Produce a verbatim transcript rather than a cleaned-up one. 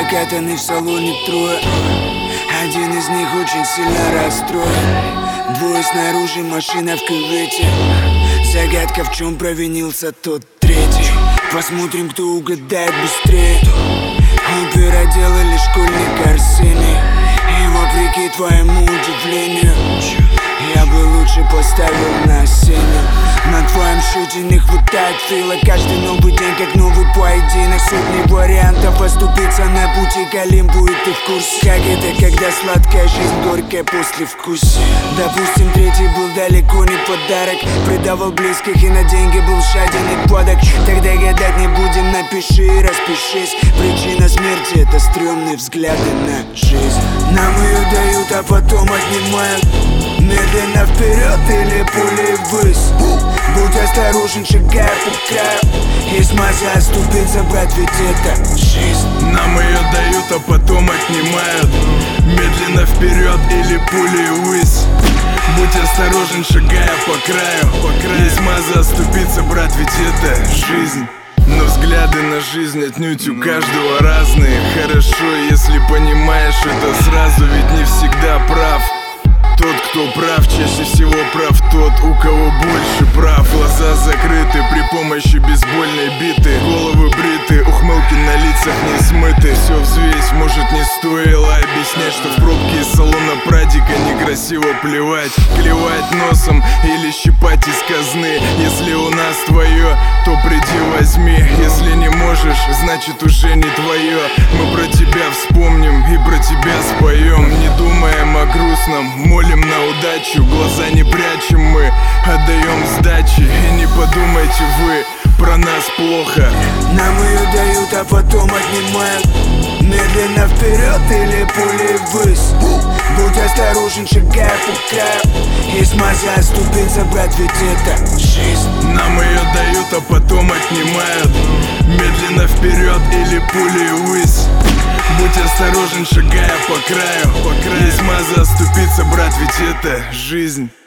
Закатаны в салоне трое. Один из них очень сильно расстроен. Двое снаружи, машина в кювете. Загадка, в чем провинился тот третий. Посмотрим, кто угадает быстрее. Опера делали школьник Арсений. И вопреки твоему удивлению, я бы лучше поставил на сцену. На твоем счете не хватает фила. Каждый новый день как новый поединок. Сотни вариантов оступиться на пути к Олимпу. И ты в курсе, как это, когда сладкая жизнь горькая после вкуса. Допустим, третий был далеко не подарок. Предавал близких и на деньги был жаден и падок. Тогда гадать не будем, напиши и распишись. Причина смерти — это стрёмные взгляды на жизнь. Нам ее дают, а потом отнимают. Медленно вперед или пулей ввысь. Будь осторожен, шагая по краю. Есть маза оступиться, брат, ведь это жизнь. Нам ее дают, а потом отнимают. Медленно вперед или пулей ввысь. Будь осторожен, шагая по краю, по краю. Есть маза оступиться, брат, ведь это жизнь. Но взгляды на жизнь отнюдь у каждого разные. Хорошо, если понимаешь это сразу, ведь не всегда прав тот, кто прав, чаще всего прав тот, у кого больше прав. Глаза закрыты при помощи бейсбольной биты. Головы бриты, ухмылки на лицах не смыты. Все взвесь, может не стоило объяснять, что в пробке из салона прадика некрасиво плевать. Клевать носом или щипать из казны. Если у нас твое, то приди возьми. Если не можешь, значит уже не твое. Мы про тебя вспомним и про тебя споем. Не думаем о грустном, молим на удачу. Глаза не прячем мы, отдаем сдачи. И не подумайте вы про нас плохо. Нам ее дают, а потом отнимают. Медленно вперед или пулей ввысь. Будь осторожен, шагая по краю. Есть маза оступиться, брат, ведь это жизнь. Нам ее дают, а потом отнимают. Медленно вперед или пулей ввысь. Будь осторожен, шагая по краю, по краю. Есть маза оступиться, брат, ведь это жизнь.